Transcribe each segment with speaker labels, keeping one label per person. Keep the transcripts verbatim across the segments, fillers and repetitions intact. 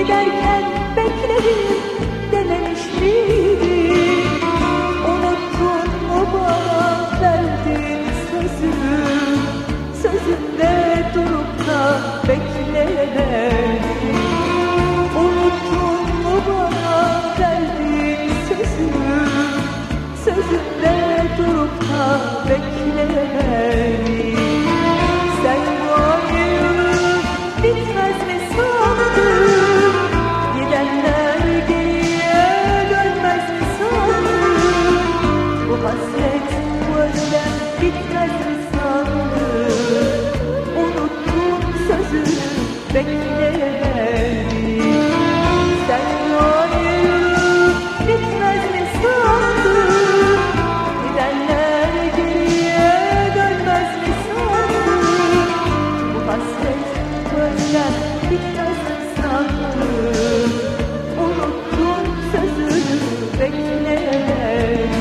Speaker 1: giderken beklerim dememiş miydin? Unuttun mu bana verdiğin sözü? Sözünde durup da bekleyemedim. Unuttun mu bana verdiğin sözü? Sözünde durup da bekleyemedim. Sen bu ayrılık bitmez mi sandın? Gidenler geriye dönmez mi sandın? Bu hasret, bu özlem bitmez mi sandın? Unuttum sözünü bekleyemedim. Sen bu ayrılık bitmez mi sandın? Gidenler geriye dönmez mi sandın? Bu hasret, bu özlem bitmez mi sandın? Unuttum sözünü bekleyemedim.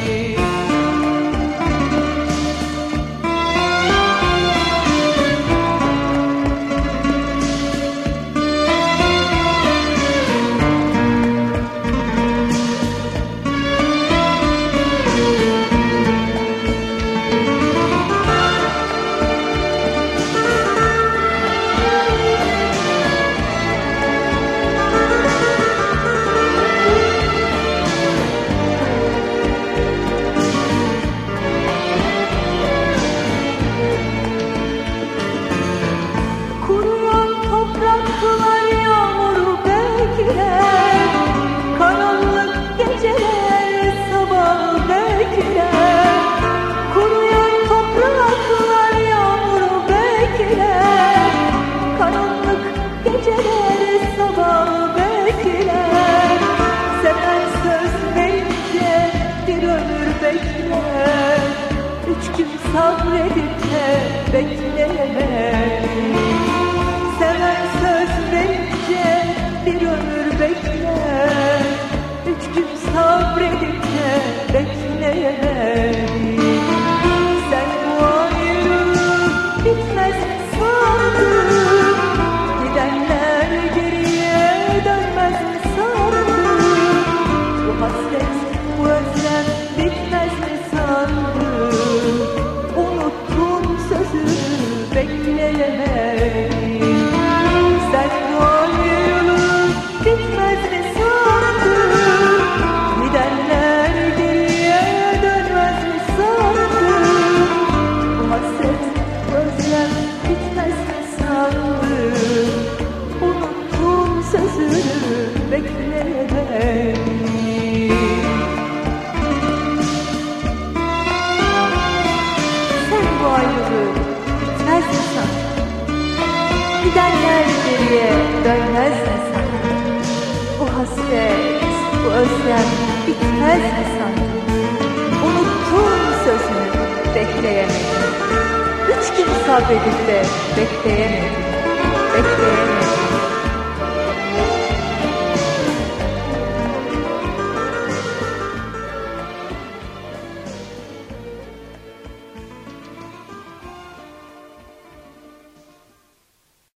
Speaker 1: Üç gün sabredip de bekleyemedim. Seven söz verince bir ömür bekler. Üç gün sabredip de bekleyemedim. Sen bu ayrılık bitmez mi sandın? Gidenler geriye dönmez mi sandın? Bu hasret, bu özlem bitmez mi sandın? Unuttum sözünü bekleyemedim. Sen bu ayrılık bitmez mi sandın? Gidenler geriye dönmez mi sandın? Bu hasret, bu özlem bitmez mi sandın? Unuttum sözünü bekleyemedim. Bu ayrılık bitmez mi sandın? Gidenler geriye dönmez mi sandın? Bu hasret, bu özlem bitmez mi sandın? Unuttum sözünü bekleyemedim. Üç gün sabredip de bekleyemedim, bekleyemedim.